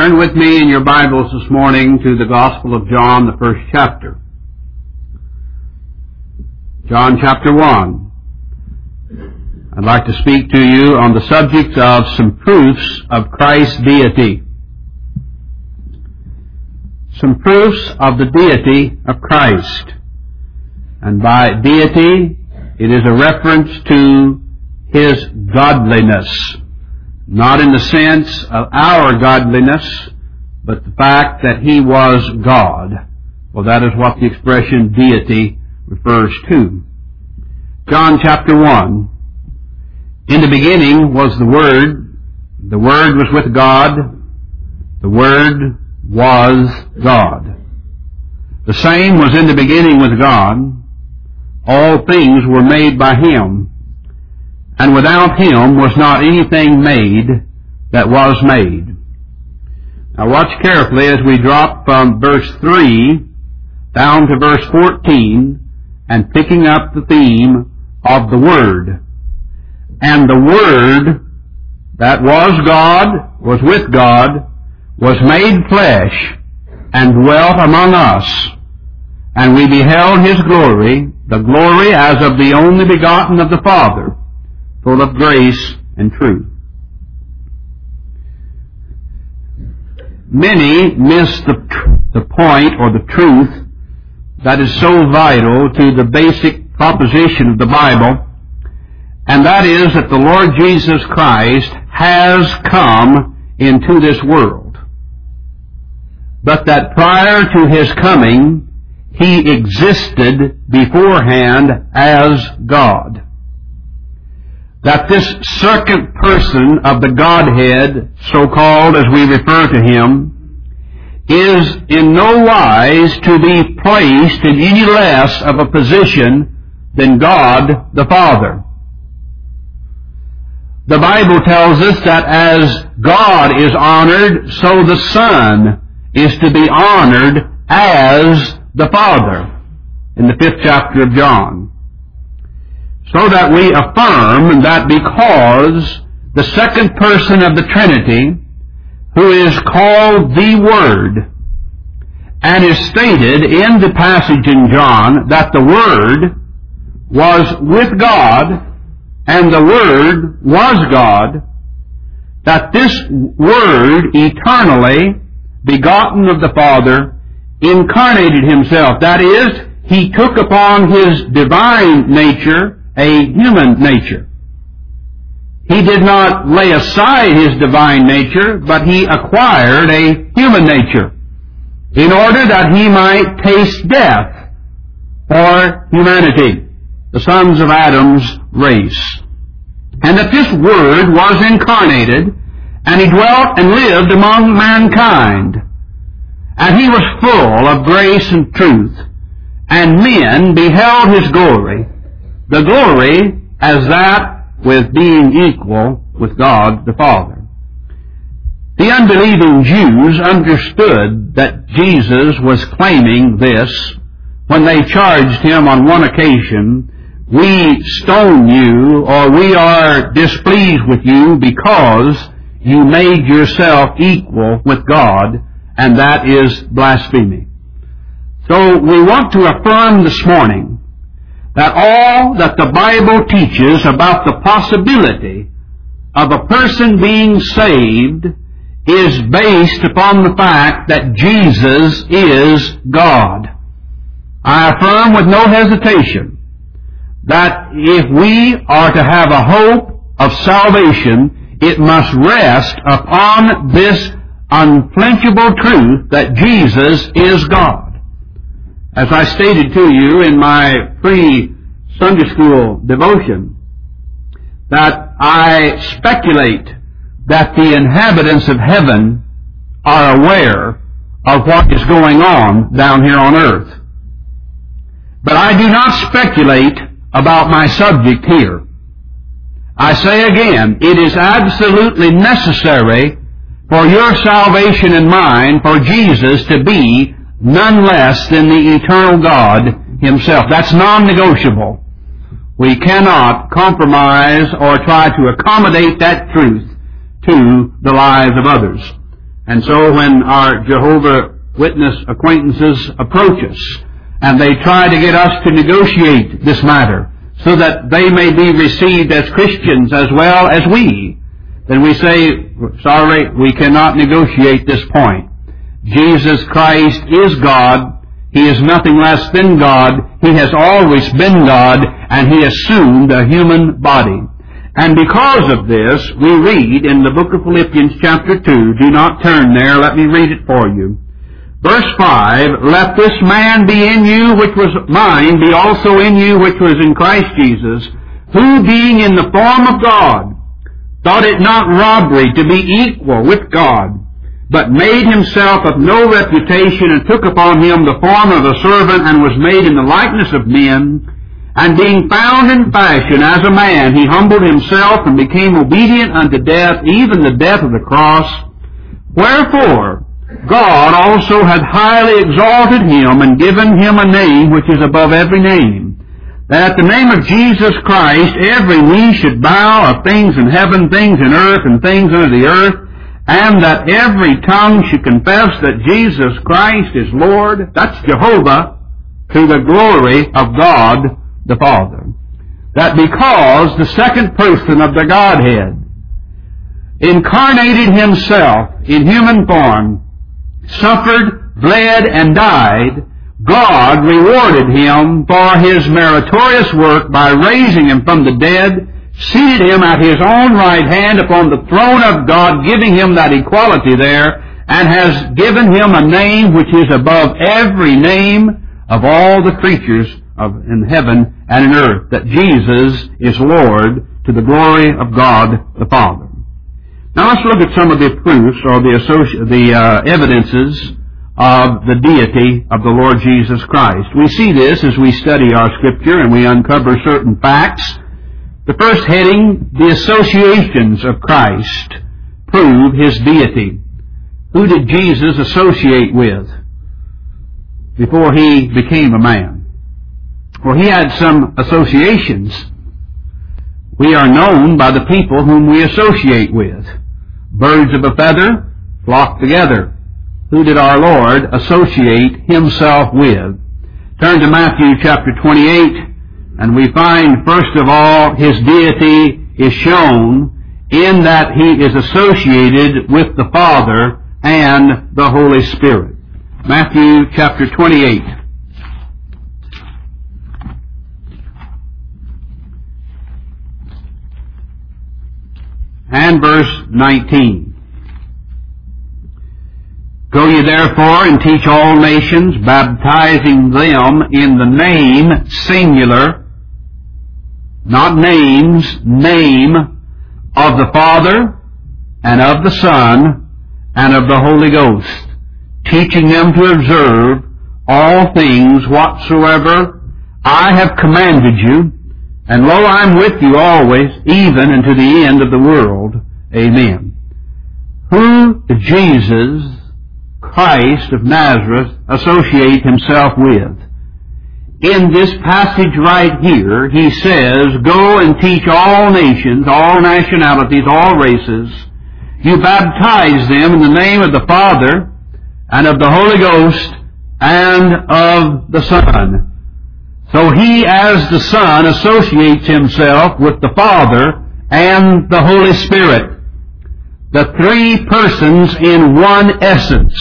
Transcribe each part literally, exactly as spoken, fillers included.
Turn with me in your Bibles this morning to the Gospel of John, the first chapter. John chapter one. I'd like to speak to you on the subject of some proofs of Christ's deity. Some proofs of the deity of Christ. And by deity, it is a reference to His godliness. Not in the sense of our godliness, but the fact that He was God. Well, that is what the expression deity refers to. John chapter one. In the beginning was the Word. The Word was with God. The Word was God. The same was in the beginning with God. All things were made by Him, and without Him was not anything made that was made. Now watch carefully as we drop from verse three down to verse fourteen and picking up the theme of the Word. And the Word that was God, was with God, was made flesh, and dwelt among us. And we beheld His glory, the glory as of the only begotten of the Father, full of grace and truth. Many miss the, the point or the truth that is so vital to the basic proposition of the Bible, and that is that the Lord Jesus Christ has come into this world, but that prior to His coming, He existed beforehand as God. That this second person of the Godhead, so-called as we refer to Him, is in no wise to be placed in any less of a position than God the Father. The Bible tells us that as God is honored, so the Son is to be honored as the Father, in the fifth chapter of John. So that we affirm that because the second person of the Trinity, who is called the Word, and is stated in the passage in John that the Word was with God, and the Word was God, that this Word, eternally begotten of the Father, incarnated Himself. That is, He took upon His divine nature a human nature. He did not lay aside His divine nature, but He acquired a human nature in order that He might taste death for humanity, the sons of Adam's race. And that this Word was incarnated, and He dwelt and lived among mankind. And He was full of grace and truth, and men beheld His glory, the glory as that with being equal with God the Father. The unbelieving Jews understood that Jesus was claiming this when they charged Him on one occasion, "We stone you," or "We are displeased with you because you made yourself equal with God," and that is blasphemy. So we want to affirm this morning that all that the Bible teaches about the possibility of a person being saved is based upon the fact that Jesus is God. I affirm with no hesitation that if we are to have a hope of salvation, it must rest upon this unflinchable truth that Jesus is God. As I stated to you in my pre-Sunday school devotion, that I speculate that the inhabitants of heaven are aware of what is going on down here on earth. But I do not speculate about my subject here. I say again, it is absolutely necessary for your salvation and mine for Jesus to be none less than the eternal God Himself. That's non-negotiable. We cannot compromise or try to accommodate that truth to the lives of others. And so when our Jehovah Witness acquaintances approach us and they try to get us to negotiate this matter so that they may be received as Christians as well as we, then we say, sorry, we cannot negotiate this point. Jesus Christ is God. He is nothing less than God. He has always been God, and He assumed a human body. And because of this, we read in the book of Philippians chapter two, do not turn there, let me read it for you. Verse five, let this man be in you which was mine, be also in you which was in Christ Jesus, who being in the form of God, thought it not robbery to be equal with God, but made himself of no reputation, and took upon him the form of a servant, and was made in the likeness of men. And being found in fashion as a man, he humbled himself, and became obedient unto death, even the death of the cross. Wherefore God also hath highly exalted him, and given him a name which is above every name, that at the name of Jesus Christ every knee should bow, of things in heaven, things in earth, and things under the earth, and that every tongue should confess that Jesus Christ is Lord. That's Jehovah, to the glory of God the Father. That because the second person of the Godhead incarnated himself in human form, suffered, bled, and died, God rewarded him for his meritorious work by raising him from the dead, seated him at his own right hand upon the throne of God, giving him that equality there, and has given him a name which is above every name of all the creatures of in heaven and in earth, that Jesus is Lord, to the glory of God the Father. Now let's look at some of the proofs or the, associ- the uh, evidences of the deity of the Lord Jesus Christ. We see this as we study our Scripture and we uncover certain facts. The first heading, the associations of Christ prove His deity. Who did Jesus associate with before He became a man? Well, He had some associations. We are known by the people whom we associate with. Birds of a feather flock together. Who did our Lord associate Himself with? Turn to Matthew chapter twenty-eight, and we find, first of all, His deity is shown in that He is associated with the Father and the Holy Spirit. Matthew chapter twenty-eight. And verse nineteen. Go ye therefore and teach all nations, baptizing them in the name, singular, not names, name, of the Father, and of the Son, and of the Holy Ghost, teaching them to observe all things whatsoever I have commanded you, and lo, I am with you always, even unto the end of the world. Amen. Who did Jesus Christ of Nazareth associate Himself with? In this passage right here, He says, go and teach all nations, all nationalities, all races. You baptize them in the name of the Father, and of the Holy Ghost, and of the Son. So He, as the Son, associates Himself with the Father and the Holy Spirit. The three persons in one essence.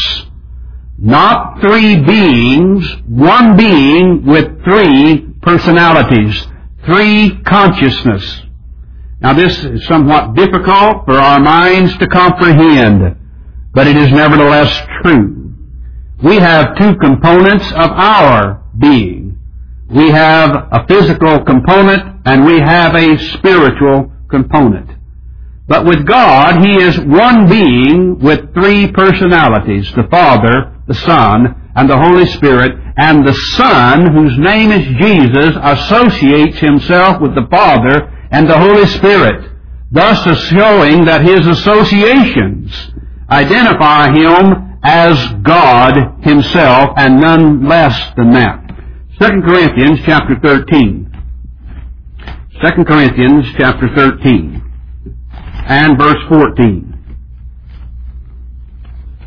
Not three beings, one being with three personalities, three consciousness. Now this is somewhat difficult for our minds to comprehend, but it is nevertheless true. We have two components of our being. We have a physical component and we have a spiritual component. But with God, He is one being with three personalities, the Father, the Son, and the Holy Spirit, and the Son, whose name is Jesus, associates Himself with the Father and the Holy Spirit, thus showing that His associations identify Him as God Himself, and none less than that. Second Corinthians chapter thirteen. Second Corinthians chapter thirteen. And verse fourteen.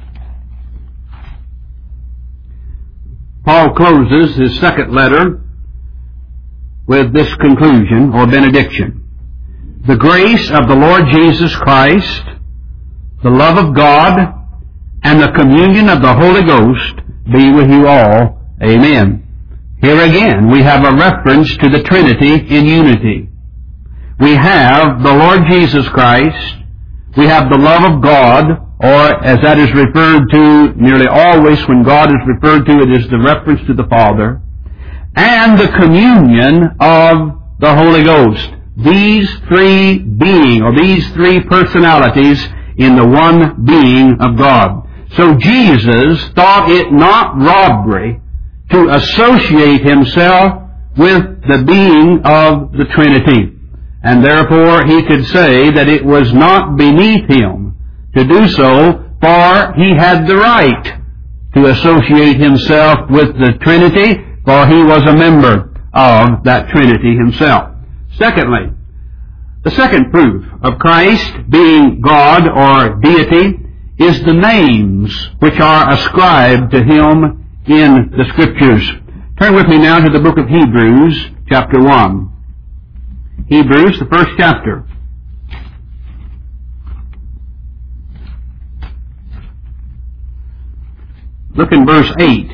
Paul closes his second letter with this conclusion or benediction. The grace of the Lord Jesus Christ, the love of God, and the communion of the Holy Ghost be with you all. Amen. Here again we have a reference to the Trinity in unity. We have the Lord Jesus Christ, we have the love of God, or as that is referred to nearly always when God is referred to, it is the reference to the Father, and the communion of the Holy Ghost. These three being, or these three personalities in the one being of God. So Jesus thought it not robbery to associate himself with the being of the Trinity. And therefore he could say that it was not beneath him to do so, for he had the right to associate himself with the Trinity, for he was a member of that Trinity himself. Secondly, the second proof of Christ being God or deity is the names which are ascribed to him in the Scriptures. Turn with me now to the book of Hebrews, chapter one. Hebrews, the first chapter. Look in verse eight.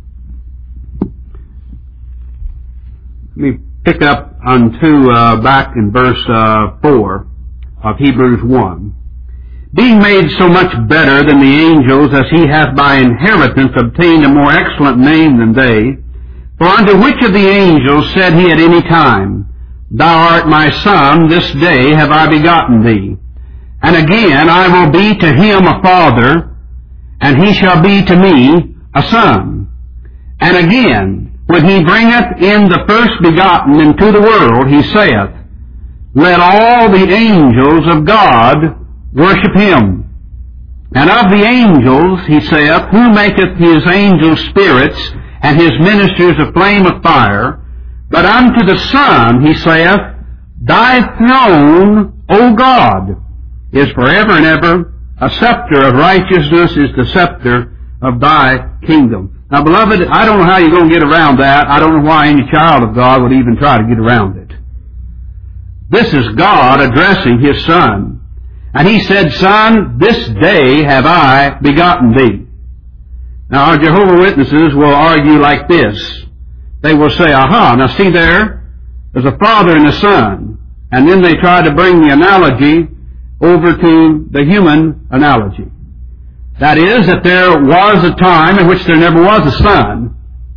Let me pick up unto uh, back in verse uh, four of Hebrews one. Being made so much better than the angels, as he hath by inheritance obtained a more excellent name than they. For unto which of the angels said he at any time, Thou art my son, this day have I begotten thee. And again, I will be to him a father, and he shall be to me a son. And again, when he bringeth in the first begotten into the world, he saith, Let all the angels of God worship him. And of the angels, he saith, Who maketh his angels spirits, and his ministers a flame of fire? But unto the Son, he saith, Thy throne, O God, is forever and ever. A scepter of righteousness is the scepter of thy kingdom. Now, beloved, I don't know how you're going to get around that. I don't know why any child of God would even try to get around it. This is God addressing his Son. And he said, Son, this day have I begotten thee. Now, our Jehovah's Witnesses will argue like this. They will say, aha, now see there, there's a father and a son. And then they try to bring the analogy over to the human analogy. That is, that there was a time in which there never was a son,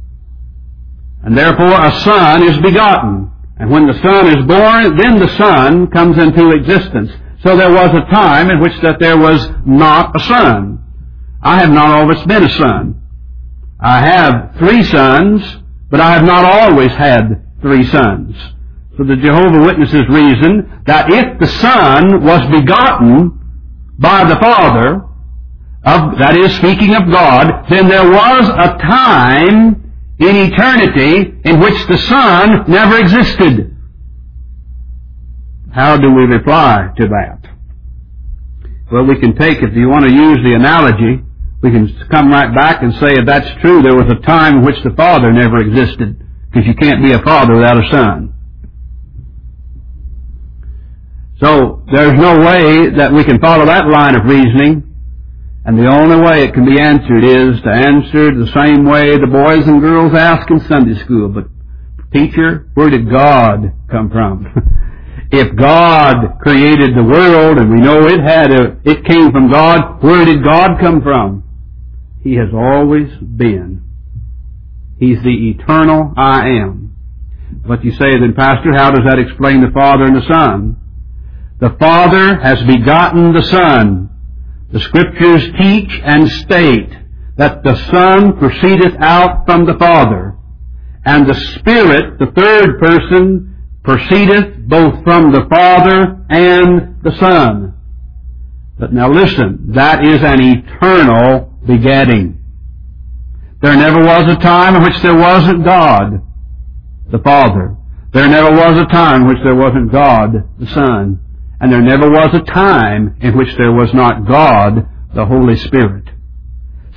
and therefore a son is begotten. And when the son is born, then the son comes into existence. So there was a time in which that there was not a son. I have not always been a son. I have three sons, but I have not always had three sons. So the Jehovah's Witnesses reason that if the Son was begotten by the Father, of, that is, speaking of God, then there was a time in eternity in which the Son never existed. How do we reply to that? Well, we can take, if you want to use the analogy, we can come right back and say if that's true, there was a time in which the Father never existed, because you can't be a father without a son. So there's no way that we can follow that line of reasoning, and the only way it can be answered is to answer the same way the boys and girls ask in Sunday school. But, teacher, where did God come from? If God created the world, and we know it had a, it came from God, where did God come from? He has always been. He's the eternal I am. But you say then, Pastor, how does that explain the Father and the Son? The Father has begotten the Son. The Scriptures teach and state that the Son proceedeth out from the Father, and the Spirit, the third person, proceedeth both from the Father and the Son. But now listen, that is an eternal begetting. There never was a time in which there wasn't God, the Father. There never was a time in which there wasn't God, the Son. And there never was a time in which there was not God, the Holy Spirit.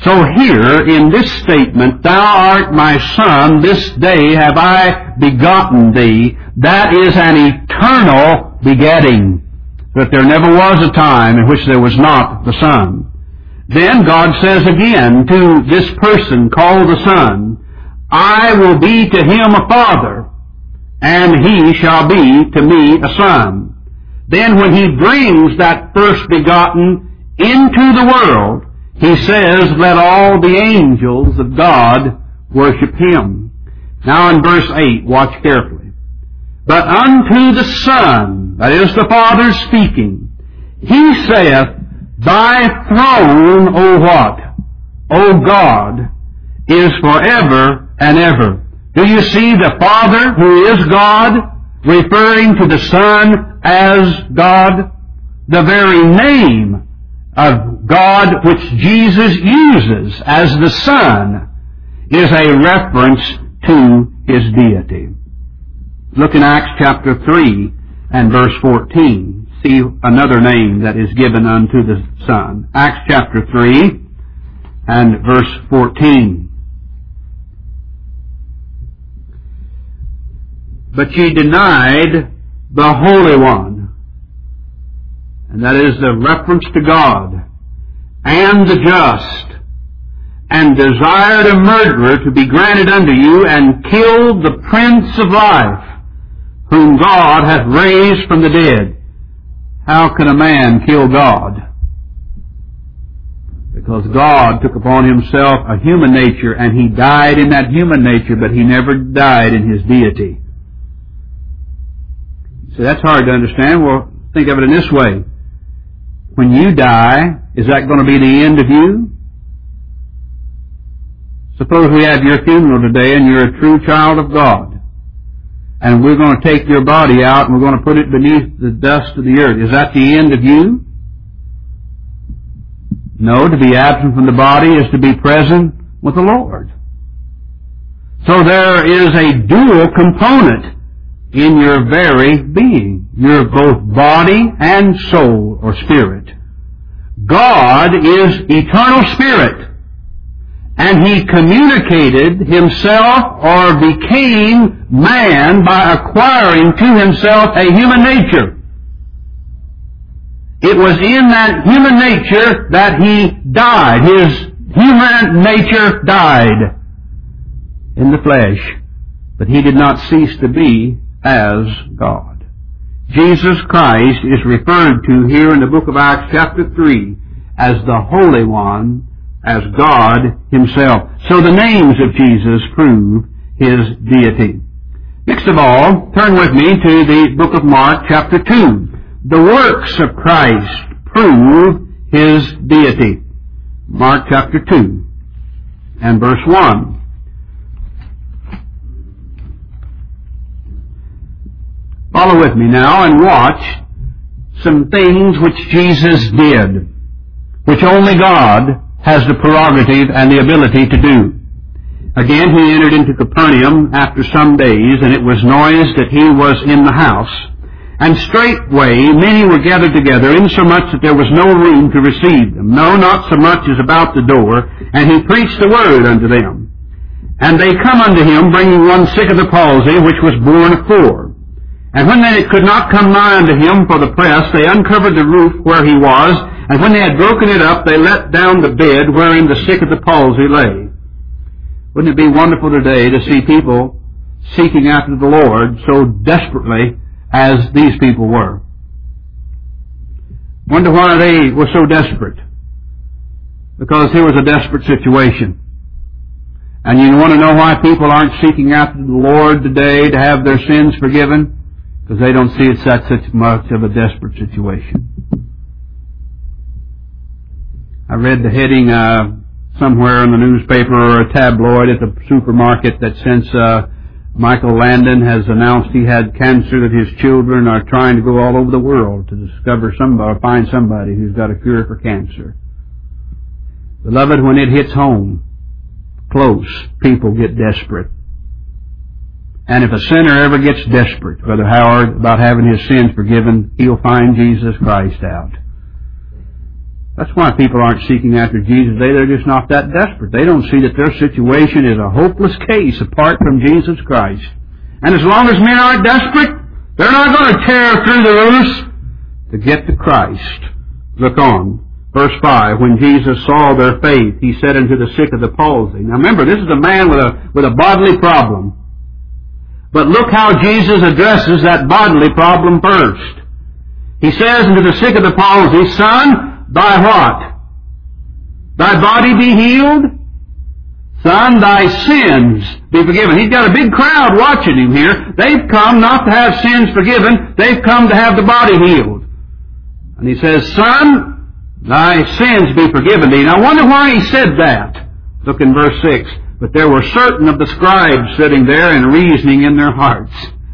So here, in this statement, Thou art my Son, this day have I begotten thee, that is an eternal begetting. But there never was a time in which there was not the Son. Then God says again to this person called the Son, I will be to him a father, and he shall be to me a son. Then when he brings that first begotten into the world, he says, let all the angels of God worship him. Now in verse eight, watch carefully. But unto the Son, that is the Father speaking, he saith, Thy throne, O what? O God, is forever and ever. Do you see the Father, who is God, referring to the Son as God? The very name of God which Jesus uses as the Son is a reference to his deity. Look in Acts chapter three and verse fourteen. See another name that is given unto the Son. Acts chapter three and verse fourteen. But ye denied the Holy One, and that is the reference to God, and the just, and desired a murderer to be granted unto you, and killed the Prince of Life, whom God hath raised from the dead. How can a man kill God? Because God took upon himself a human nature, and he died in that human nature, but he never died in his deity. So that's hard to understand. Well, think of it in this way. When you die, is that going to be the end of you? Suppose we have your funeral today and you're a true child of God. And we're going to take your body out and we're going to put it beneath the dust of the earth. Is that the end of you? No, to be absent from the body is to be present with the Lord. So there is a dual component in your very being. You're both body and soul or spirit. God is eternal spirit, and he communicated himself or became man by acquiring to himself a human nature. It was in that human nature that he died. His human nature died in the flesh, but he did not cease to be as God. Jesus Christ is referred to here in the book of Acts chapter three as the Holy One, as God himself. So the names of Jesus prove his deity. Next of all, turn with me to the book of Mark chapter two. The works of Christ prove his deity. Mark chapter two and verse one. Follow with me now and watch some things which Jesus did, which only God has the prerogative and the ability to do. Again, he entered into Capernaum after some days, and it was noised that he was in the house. And straightway many were gathered together, insomuch that there was no room to receive them, no, not so much as about the door, and he preached the word unto them. And they come unto him, bringing one sick of the palsy, which was borne of four. And when they could not come nigh unto him for the press, they uncovered the roof where he was, and when they had broken it up, they let down the bed wherein the sick of the palsy lay. Wouldn't it be wonderful today to see people seeking after the Lord so desperately as these people were? Wonder why they were so desperate. Because here was a desperate situation. And you want to know why people aren't seeking after the Lord today to have their sins forgiven? Because they don't see it's that such much of a desperate situation. I read the heading uh, somewhere in the newspaper or a tabloid at the supermarket that since uh, Michael Landon has announced he had cancer, that his children are trying to go all over the world to discover somebody, or find somebody who's got a cure for cancer. Beloved, when it hits home close, people get desperate. And if a sinner ever gets desperate, Brother Howard, about having his sins forgiven, he'll find Jesus Christ out. That's why people aren't seeking after Jesus today. They're just not that desperate. They don't see that their situation is a hopeless case apart from Jesus Christ. And as long as men aren't desperate, they're not going to tear through the roofs to get to Christ. Look on. Verse five, when Jesus saw their faith, He said unto the sick of the palsy. Now remember, this is a man with a, with a bodily problem. But look how Jesus addresses that bodily problem first. He says unto the sick of the palsy, Son, thy what? Thy body be healed? Son, thy sins be forgiven. He's got a big crowd watching him here. They've come not to have sins forgiven. They've come to have the body healed. And he says, Son, thy sins be forgiven thee. Now I wonder why he said that. Look in verse six. But there were certain of the scribes sitting there and reasoning in their hearts.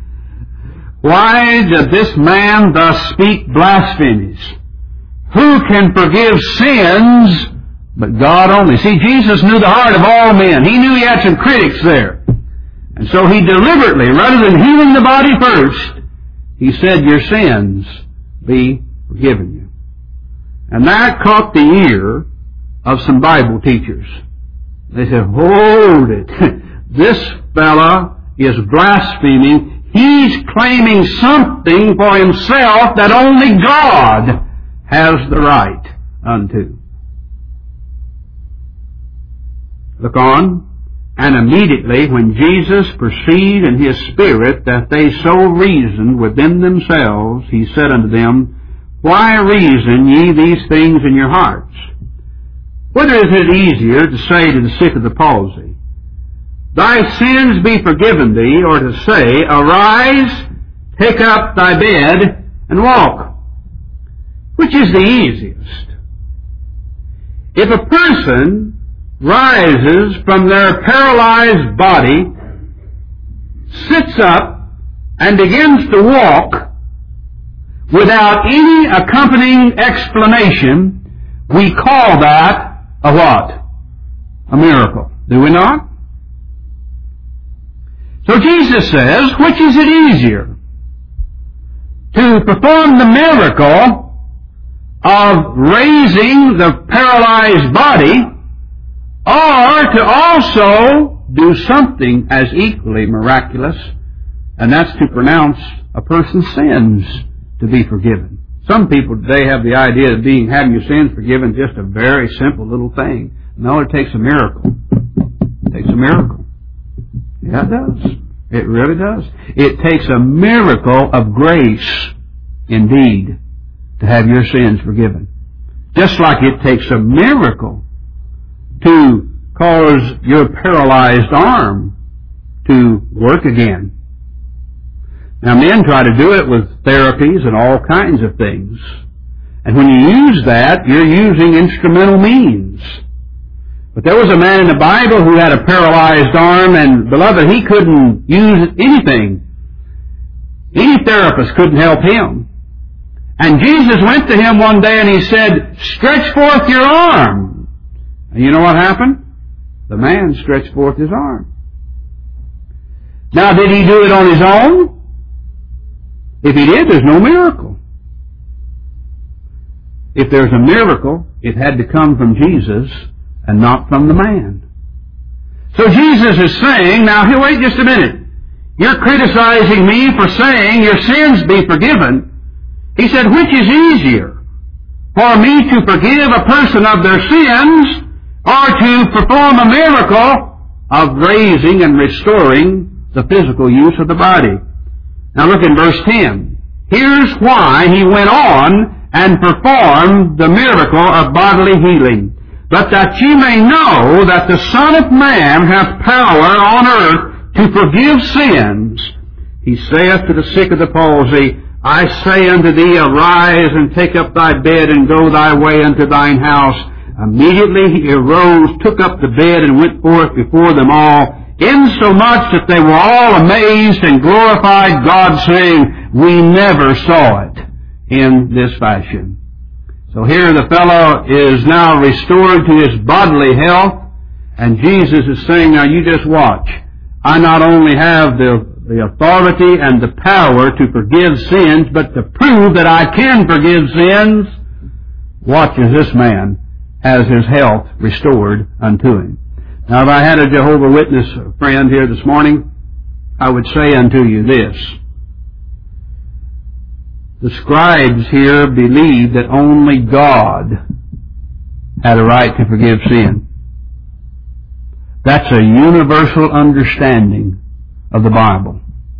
Why did this man thus speak blasphemies? Who can forgive sins but God only? See, Jesus knew the heart of all men. He knew he had some critics there. And so he deliberately, rather than healing the body first, he said, your sins be forgiven you. And that caught the ear of some Bible teachers. They said, hold it. This fella is blaspheming. He's claiming something for himself that only God has the right unto. Look on. And immediately when Jesus perceived in his spirit that they so reasoned within themselves, he said unto them, Why reason ye these things in your hearts? Whether is it easier to say to the sick of the palsy, Thy sins be forgiven thee, or to say, Arise, take up thy bed, and walk? Which is the easiest? If a person rises from their paralyzed body, sits up, and begins to walk without any accompanying explanation, we call that a what? A miracle. Do we not? So Jesus says, which is it easier? To perform the miracle of raising the paralyzed body, or to also do something as equally miraculous, and that's to pronounce a person's sins to be forgiven. Some people today have the idea of being having your sins forgiven just a very simple little thing. No, it takes a miracle. It takes a miracle. Yeah, it does. It really does. It takes a miracle of grace, indeed, to have your sins forgiven. Just like it takes a miracle to cause your paralyzed arm to work again. Now, men try to do it with therapies and all kinds of things. And when you use that, you're using instrumental means. But there was a man in the Bible who had a paralyzed arm, and, beloved, he couldn't use anything. Any therapist couldn't help him. And Jesus went to him one day and he said, Stretch forth your arm. And you know what happened? The man stretched forth his arm. Now, did he do it on his own? If he did, there's no miracle. If there's a miracle, it had to come from Jesus and not from the man. So Jesus is saying, now here, wait just a minute. You're criticizing me for saying your sins be forgiven. He said, which is easier? For me to forgive a person of their sins, or to perform a miracle of raising and restoring the physical use of the body? Now look in verse ten. Here's why he went on and performed the miracle of bodily healing. But that ye may know that the Son of Man hath power on earth to forgive sins, he saith to the sick of the palsy, I say unto thee, arise and take up thy bed and go thy way unto thine house. Immediately he arose, took up the bed, and went forth before them all, insomuch that they were all amazed and glorified God, saying, We never saw it in this fashion. So here the fellow is now restored to his bodily health, and Jesus is saying, now you just watch. I not only have the, the authority and the power to forgive sins, but to prove that I can forgive sins, Watch as this man has his health restored unto him. Now, if I had a Jehovah Witness friend here this morning, I would say unto you this. The scribes here believed that only God had a right to forgive sin. That's a universal understanding of the Bible.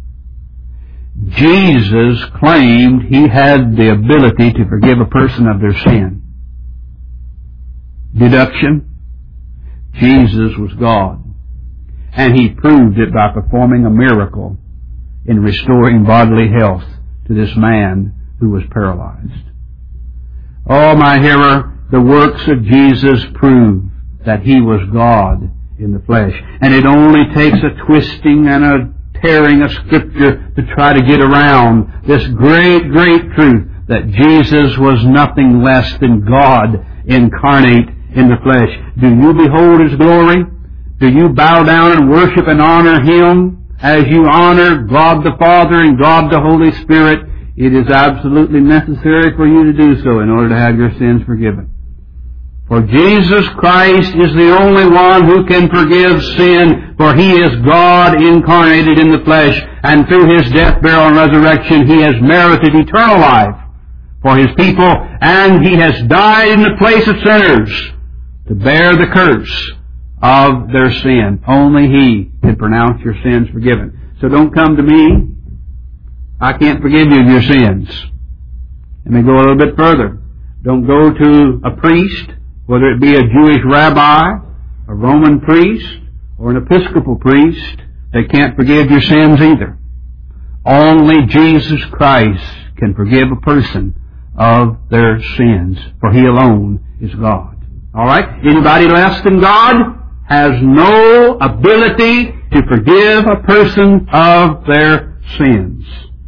Jesus claimed He had the ability to forgive a person of their sin. Deduction? Jesus was God. And He proved it by performing a miracle in restoring bodily health to this man who was paralyzed. Oh, my hearer, the works of Jesus prove that He was God in the flesh. And it only takes a twisting and a tearing of Scripture to try to get around this great, great truth that Jesus was nothing less than God incarnate in the flesh. Do you behold His glory? Do you bow down and worship and honor Him as you honor God the Father and God the Holy Spirit? It is absolutely necessary for you to do so in order to have your sins forgiven. For Jesus Christ is the only one who can forgive sin, for He is God incarnated in the flesh, and through His death, burial, and resurrection, He has merited eternal life for His people, and He has died in the place of sinners to bear the curse of their sin. Only He can pronounce your sins forgiven. So don't come to me. I can't forgive you of your sins. Let me go a little bit further. Don't go to a priest, whether it be a Jewish rabbi, a Roman priest, or an Episcopal priest. They can't forgive your sins either. Only Jesus Christ can forgive a person of their sins, for He alone is God. All right? Anybody less than God has no ability to forgive a person of their sins.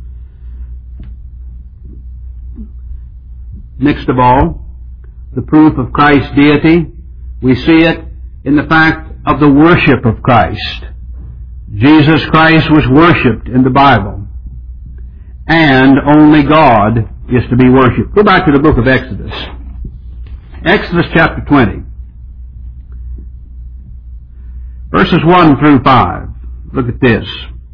Next of all, the proof of Christ's deity, we see it in the fact of the worship of Christ. Jesus Christ was worshipped in the Bible, and only God is to be worshipped. Go back to the book of Exodus. Exodus chapter twenty. Verses one through five. Look at this.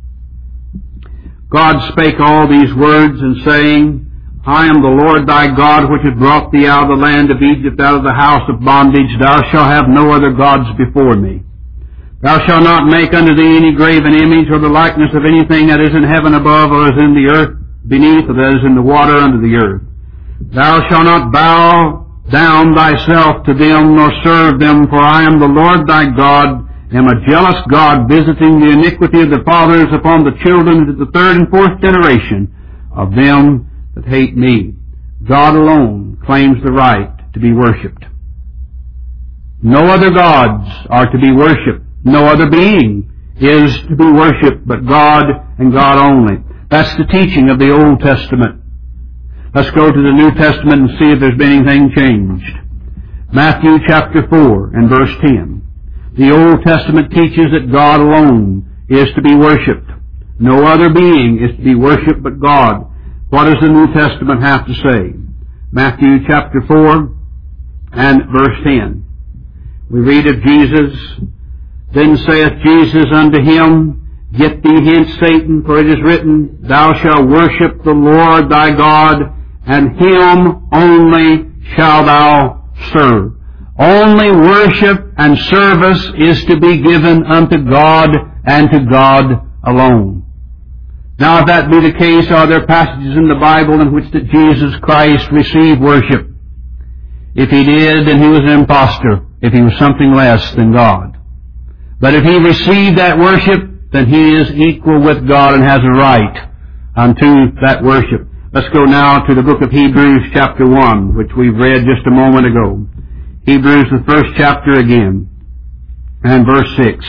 God spake all these words, and saying, I am the Lord thy God, which hath brought thee out of the land of Egypt, out of the house of bondage. Thou shalt have no other gods before me. Thou shalt not make unto thee any graven image, or the likeness of anything that is in heaven above, or is in the earth beneath, or that is in the water under the earth. Thou shalt not bow down thyself to them, nor serve them, for I am the Lord thy God, am a jealous God, visiting the iniquity of the fathers upon the children to the third and fourth generation of them that hate me. God alone claims the right to be worshipped. No other gods are to be worshipped. No other being is to be worshipped but God and God only. That's the teaching of the Old Testament. Let's go to the New Testament and see if there's been anything changed. Matthew chapter four and verse ten. The Old Testament teaches that God alone is to be worshipped. No other being is to be worshipped but God. What does the New Testament have to say? Matthew chapter four and verse ten. We read of Jesus. Then saith Jesus unto him, Get thee hence, Satan, for it is written, Thou shalt worship the Lord thy God, and Him only shalt thou serve. Only worship and service is to be given unto God and to God alone. Now, if that be the case, are there passages in the Bible in which that Jesus Christ received worship? If He did, then He was an impostor, if He was something less than God. But if He received that worship, then He is equal with God and has a right unto that worship. Let's go now to the book of Hebrews chapter one, which we read just a moment ago. Hebrews, the first chapter again, and verse six.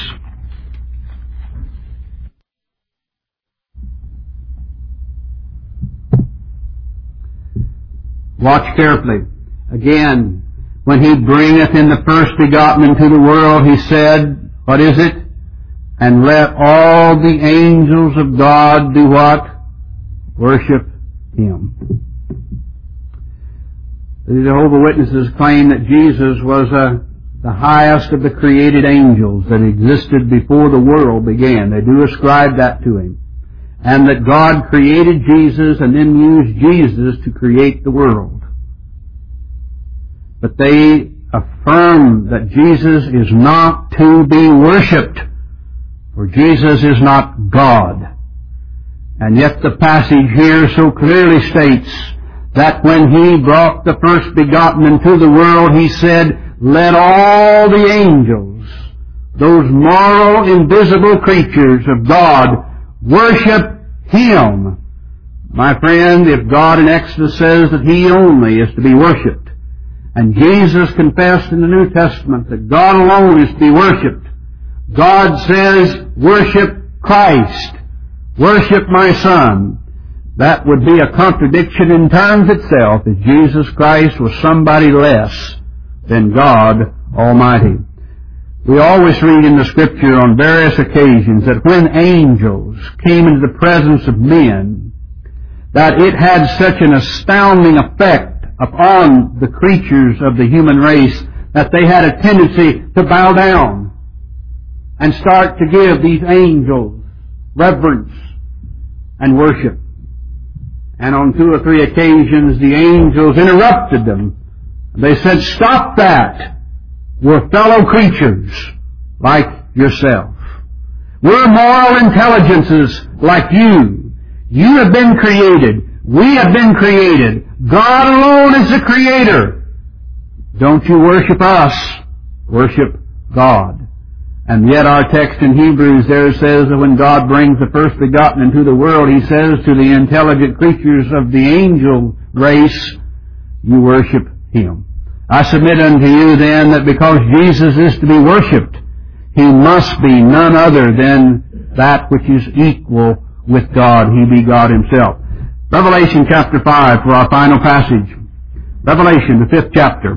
Watch carefully. Again, when He bringeth in the first begotten into the world, He said, what is it? And let all the angels of God do what? Worship Him. The Jehovah's Witnesses claim that Jesus was uh, the highest of the created angels that existed before the world began. They do ascribe that to Him. And that God created Jesus and then used Jesus to create the world. But they affirm that Jesus is not to be worshipped, for Jesus is not God. And yet the passage here so clearly states that when He brought the first begotten into the world, He said, "Let all the angels, those moral, invisible creatures of God, worship Him." My friend, if God in Exodus says that He only is to be worshipped, and Jesus confessed in the New Testament that God alone is to be worshipped, God says, "Worship Christ. Worship my Son." That would be a contradiction in terms itself, if Jesus Christ was somebody less than God Almighty. We always read in the Scripture on various occasions that when angels came into the presence of men, that it had such an astounding effect upon the creatures of the human race that they had a tendency to bow down and start to give these angels reverence and worship. And on two or three occasions the angels interrupted them. They said, "Stop that. We're fellow creatures like yourself. We're moral intelligences like you. You have been created. We have been created. God alone is the Creator. Don't you worship us. Worship God." And yet our text in Hebrews there says that when God brings the first begotten into the world, He says to the intelligent creatures of the angel race, "You worship Him." I submit unto you then that because Jesus is to be worshipped, He must be none other than that which is equal with God. He be God Himself. Revelation chapter five for our final passage. Revelation, the fifth chapter.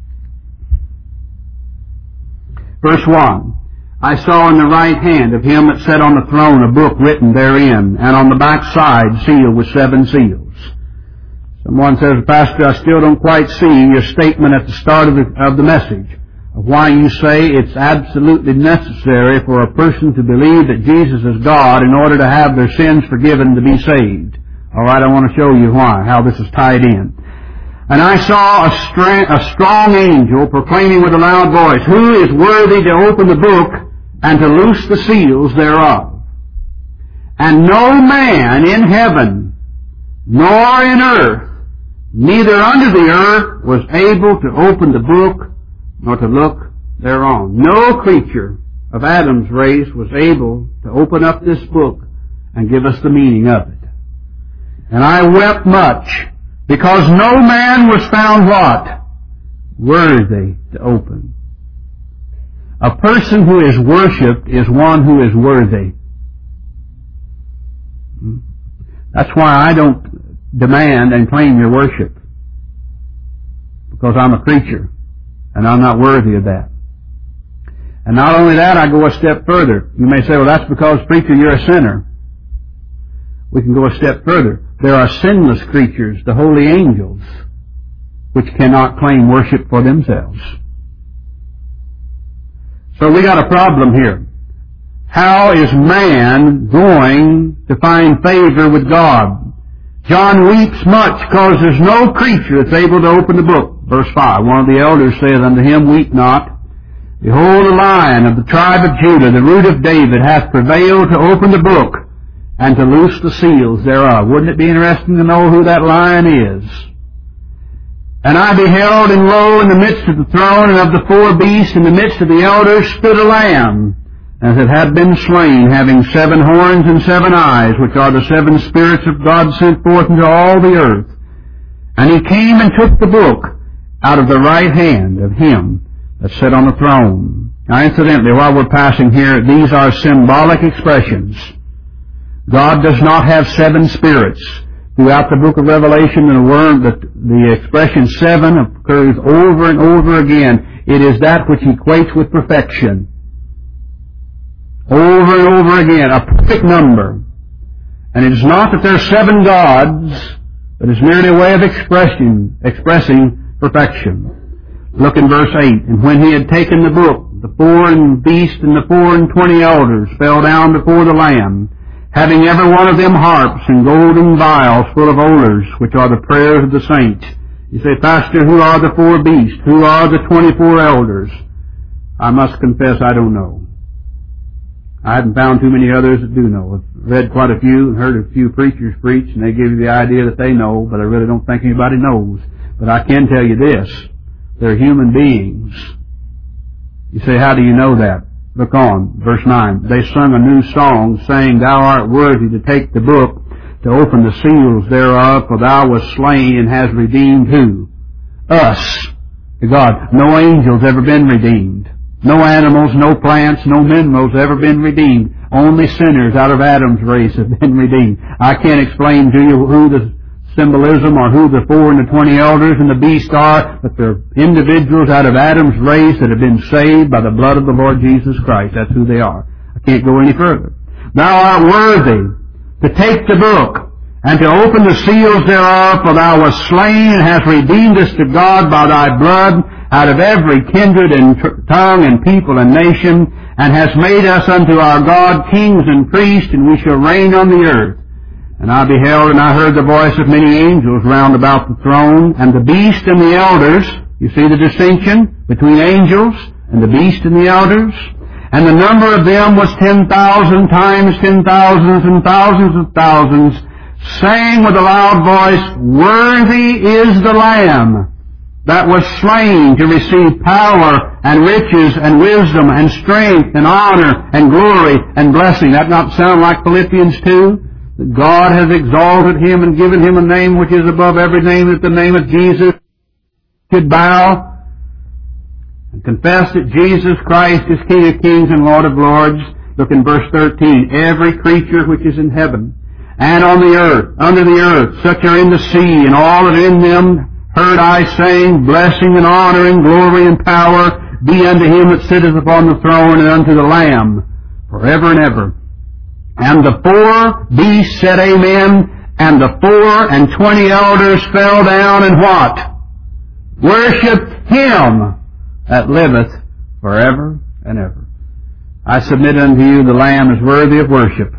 Verse one. "I saw in the right hand of Him that sat on the throne a book written therein, and on the back side sealed with seven seals." Someone says, "Pastor, I still don't quite see your statement at the start of the, of the message of why you say it's absolutely necessary for a person to believe that Jesus is God in order to have their sins forgiven to be saved." All right, I want to show you why, how this is tied in. "And I saw a, stra- a strong angel proclaiming with a loud voice, 'Who is worthy to open the book and to loose the seals thereof?' And no man in heaven, nor in earth, neither under the earth, was able to open the book, nor to look thereon." No creature of Adam's race was able to open up this book and give us the meaning of it. "And I wept much, because no man was found" what? "Worthy to open." A person who is worshipped is one who is worthy. That's why I don't demand and claim your worship, because I'm a creature and I'm not worthy of that. And not only that, I go a step further. You may say, "Well, that's because, preacher, you're a sinner." We can go a step further. There are sinless creatures, the holy angels, which cannot claim worship for themselves. So we got a problem here. How is man going to find favor with God? "John weeps much, because there's no creature that's able to open the book." Verse five, "One of the elders saith unto him, Weep not. Behold, the Lion of the tribe of Judah, the root of David, hath prevailed to open the book and to loose the seals thereof." Wouldn't it be interesting to know who that Lion is? "And I beheld, and lo, in the midst of the throne and of the four beasts, in the midst of the elders, stood a Lamb, as it had been slain, having seven horns and seven eyes, which are the seven spirits of God sent forth into all the earth. And He came and took the book out of the right hand of Him that sat on the throne." Now, incidentally, while we're passing here, these are symbolic expressions. God does not have seven spirits. Throughout the book of Revelation, the word, the, the expression seven occurs over and over again. It is that which equates with perfection. Over and over again, a perfect number. And it is not that there are seven gods, but it's merely a way of expression, expressing perfection. Look in verse eight. And when he had taken the book, the four and beast and the four and twenty elders fell down before the Lamb, having every one of them harps and golden vials full of odors, which are the prayers of the saints. You say, Pastor, who are the four beasts? Who are the twenty-four elders? I must confess I don't know. I haven't found too many others that do know. I've read quite a few and heard a few preachers preach, and they give you the idea that they know, but I really don't think anybody knows. But I can tell you this. They're human beings. You say, how do you know that? Look on, verse nine. They sung a new song, saying, Thou art worthy to take the book, to open the seals thereof, for Thou wast slain and hast redeemed who? Us. To God. No angels ever been redeemed. No animals, no plants, no minerals ever been redeemed. Only sinners out of Adam's race have been redeemed. I can't explain to you who the symbolism or who the four and the twenty elders and the beast are, but they're individuals out of Adam's race that have been saved by the blood of the Lord Jesus Christ. That's who they are. I can't go any further. Thou art worthy to take the book and to open the seals thereof, for Thou wast slain and hast redeemed us to God by Thy blood out of every kindred and t- tongue and people and nation, and hast made us unto our God kings and priests, and we shall reign on the earth. And I beheld and I heard the voice of many angels round about the throne, and the beast and the elders. You see the distinction between angels and the beast and the elders? And the number of them was ten thousand times ten thousands and thousands of thousands, saying with a loud voice, Worthy is the Lamb that was slain to receive power and riches and wisdom and strength and honor and glory and blessing. That not sound like Philippians two? That God has exalted Him and given Him a name which is above every name, that the name of Jesus should bow and confess that Jesus Christ is King of kings and Lord of lords. Look in verse thirteen. Every creature which is in heaven and on the earth, under the earth, such are in the sea, and all that in them, heard I saying, Blessing and honor and glory and power be unto Him that sitteth upon the throne and unto the Lamb forever and ever. And the four beasts said Amen, and the four and twenty elders fell down and what? Worshipped Him that liveth forever and ever. I submit unto you the Lamb is worthy of worship.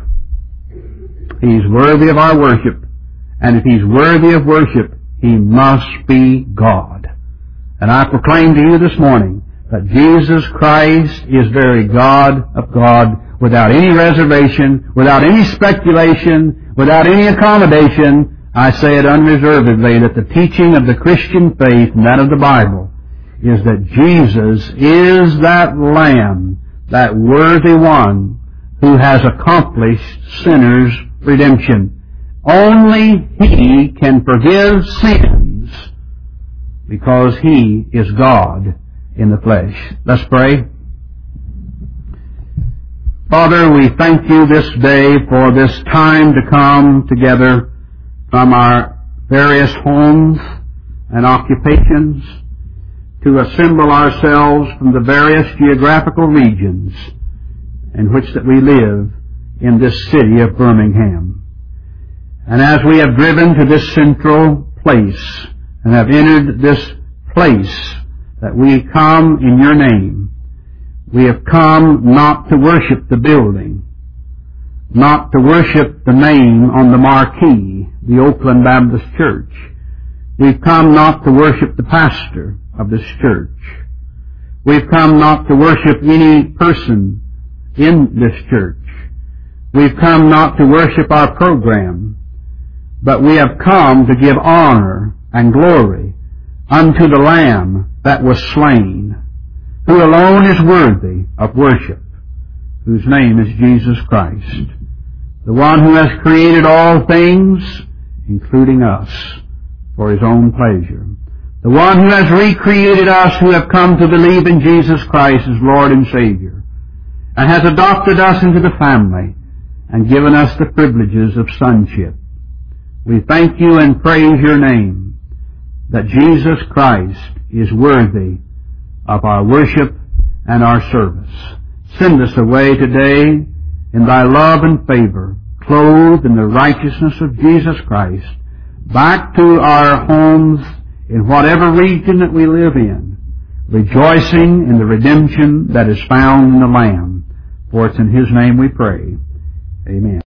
He's worthy of our worship. And if He's worthy of worship, He must be God. And I proclaim to you this morning that Jesus Christ is very God of God, without any reservation, without any speculation, without any accommodation. I say it unreservedly that the teaching of the Christian faith and that of the Bible is that Jesus is that Lamb, that worthy one who has accomplished sinners' redemption. Only He can forgive sins because He is God in the flesh. Let's pray. Father, we thank You this day for this time to come together from our various homes and occupations to assemble ourselves from the various geographical regions in which that we live in this city of Birmingham. And as we have driven to this central place and have entered this place that we come in Your name, we have come not to worship the building, not to worship the name on the marquee, the Oakland Baptist Church. We've come not to worship the pastor of this church. We've come not to worship any person in this church. We've come not to worship our program, but we have come to give honor and glory unto the Lamb that was slain, who alone is worthy of worship, whose name is Jesus Christ, the one who has created all things, including us, for His own pleasure, the one who has recreated us who have come to believe in Jesus Christ as Lord and Savior, and has adopted us into the family and given us the privileges of sonship. We thank You and praise Your name, that Jesus Christ is worthy of our worship and our service. Send us away today in Thy love and favor, clothed in the righteousness of Jesus Christ, back to our homes in whatever region that we live in, rejoicing in the redemption that is found in the Lamb. For it's in His name we pray. Amen.